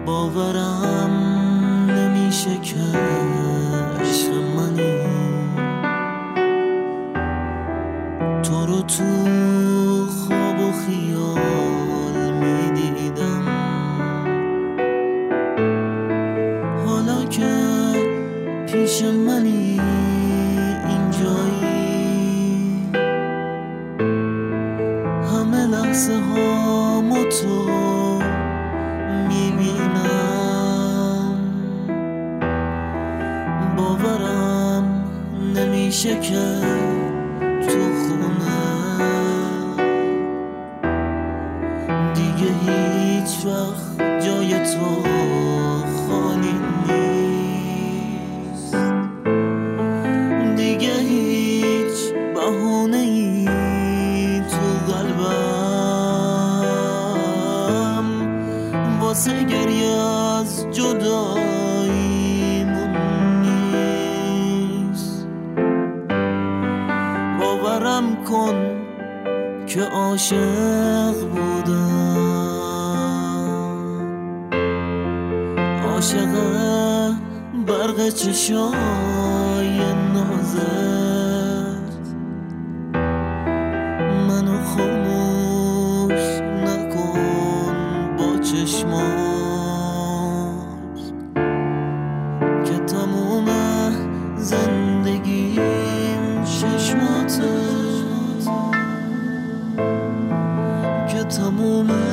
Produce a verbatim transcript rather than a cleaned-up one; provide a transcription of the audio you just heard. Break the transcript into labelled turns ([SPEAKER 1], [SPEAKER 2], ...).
[SPEAKER 1] باورم نمیشه که عشق منی، تو رو تو خواب و خیال میدیدم، حالا که پیش منی اینجایی، همه لحظه ها ما تو میبینم، باورم نمیشه که تو خونه دیگه هیچ وقت جای تو خالی نیست، دیگه هیچ بهانه‌ای تو قلبم واسه گریه از جداییمون نیست. باورم کن که عاشق بودم، عاشق برق چشای نازت، منو خاموش نکن با چشمات که تموم زندگیم چشماته، که تموم